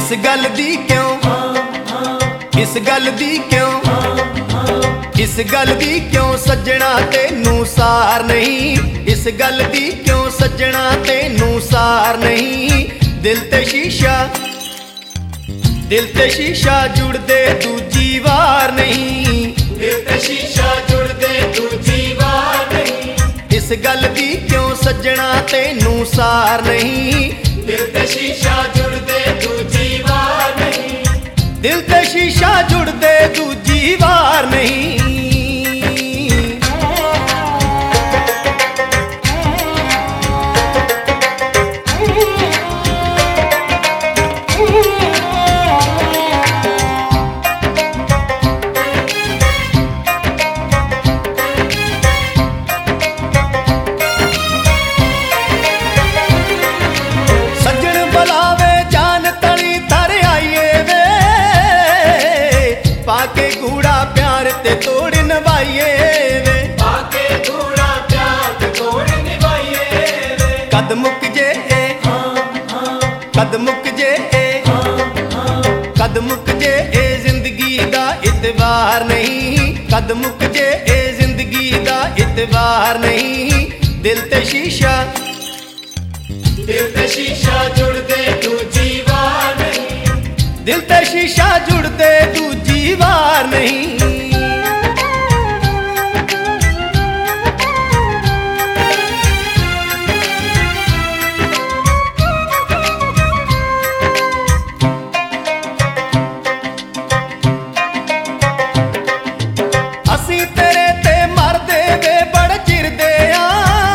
इस गल दी क्यों, इस गल दी क्यों, इस गल दी क्यों सज्जणा तेनू सार नहीं। इस गल दी क्यों सज्जणा तेनू सार नहीं। दिल ते शीशा, दिल ते शीशा जुड़दे दूजी वार नहीं। दिल ते शीशा जुड़दे दूजी वार नहीं। इस गल दी क्यों सज्जणा तेनू सार नहीं। दिल ते शीशा जुड़दे दूजी वार नहीं। दिल ते शीशा जुड़दे दूजी वार नहीं। पाके गूड़ा प्यार ते तोड़ निभाइए वे, पाके गूड़ा प्यार ते तोड़ निभाइए वे। कद मुक जे कद मुक जे कद मुक जे जिंदगी दा इतबार नहीं। कद मुक जे जिंदगी दा इतबार नहीं। दिल ते शीशा, दिल ते शीशा जुड़दे दूजी वार नहीं। दिल ते शीशा जुड़दे दूजी वार नहीं। असी तेरे ते मरदे वे बड़े चिरदे आ,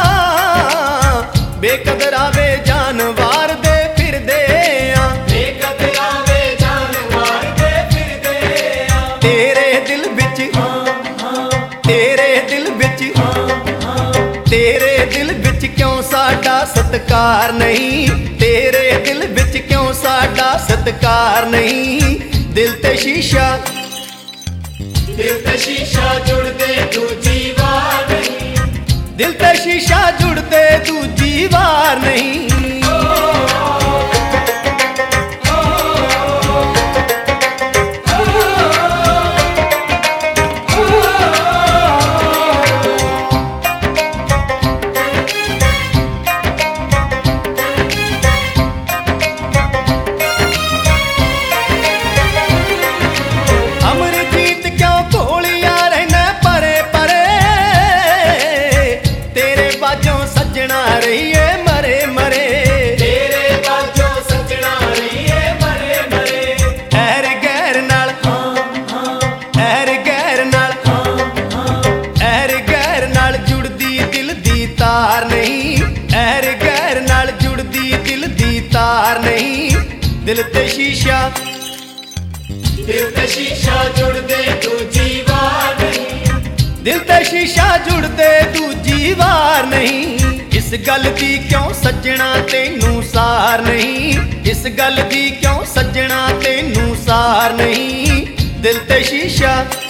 बेकदरा वे जानवार दे फिरदे आ। बेकदरा वे जानवार दे फिरदे आ। तेरे दिल बिच, तेरे दिल बिच, तेरे दिल बिच क्यों साडा सत्कार नहीं। तेरे दिल बिच क्यों साडा सत्कार नहीं। दिल ते शीशा, दिल ते शीशा जुड़दे दूजी वार नहीं। दिल ते शीशा जुड़दे दूजी वार नहीं। अमरजीत क्यों कोलियां रहना परे परे, तेरे बाजों सज्जना रहिए मरे मरे। तेरे बाजों सज्जना रहिए मरे मरे। ऐर गैर नाल, ऐर गैर नाल, ऐर गैर नाल जुड़दी दिल दी तार नहीं। ऐर गैर नाल जुड़दी दिल दी तार नहीं। दिल ते शीशा, दिल ते शीशा जुड़दे दूजी वार नहीं। दिल ते शीशा जुड़दे दूजी वार नहीं। इस गल दी क्यों सज्जणा तेनू सार नहीं। इस गल दी क्यों सज्जणा तेनू सार नहीं। दिल ते शीशा,